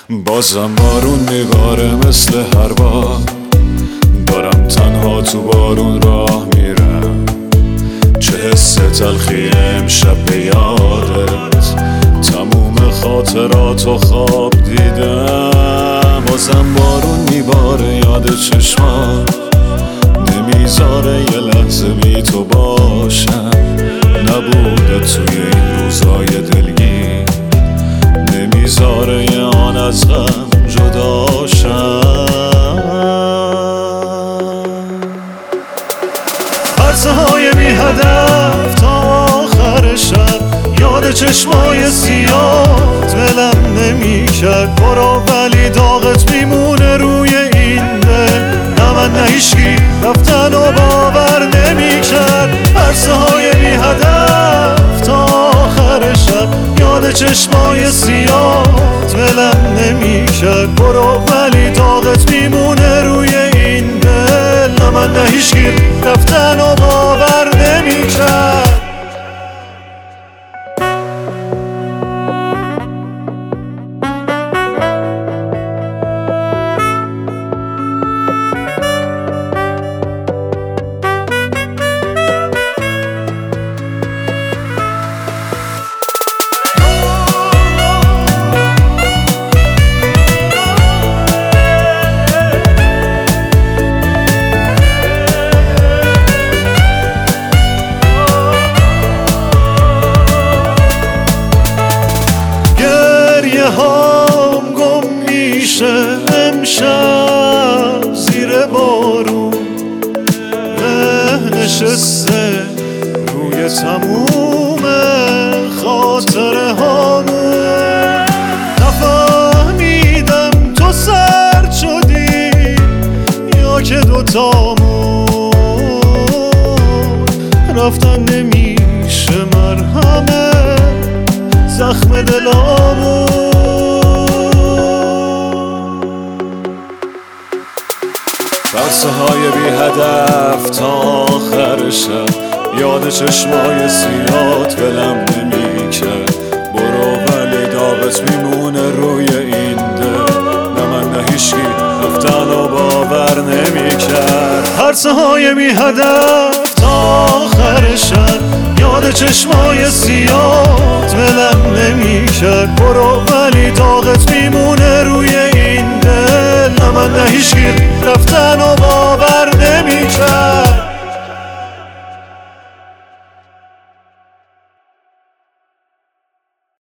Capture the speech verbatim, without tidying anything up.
بازم بارون میباره مثل هر بار، دارم تنها تو بارون راه میرم. چه حس تلخی امشب به یادت، تموم خاطراتو خواب دیدم. بازم بارون میباره یاد چشمات، نمیذاره یه لحظه بی تو باشم. نبوده توی این روزای دلگیر، نمیذاره یه آن از غم جداشم. پرسه های بی هدف تا آخر شب، یاد چشمای سیاه دلم نمیکرد. برو ولی داغت میمونه روی این دل، نه من نه هیچکی رفتن و باور نمیکرد. پرسه های بی هدف تا آخر شب، یاد چشمای سیاه دلم نمیکرد. برو ولی داغت میمونه روی این دل، نه من نه هیچکی رفتن و باور نمیکرد. هام گم میشه امشب زیر بارون، ره نشسته روی تموم خاطره هامون. نفهمیدم تو سرد شدی یا که دوتامون رفتن نمیشه مرهمه زخم دلامون. پرسه های بی هدف تا آخر شب، یاد چشمای سیات ولم نمیکرد. برو ولی داغت میمونه روی این دل، نه من نه هیچکی رفتن و باور نمیکرد. پرسه های بی هدف تا آخر شب، یاد چشمای سیات ولم نمیکرد. برو ولی داغت میمونه روی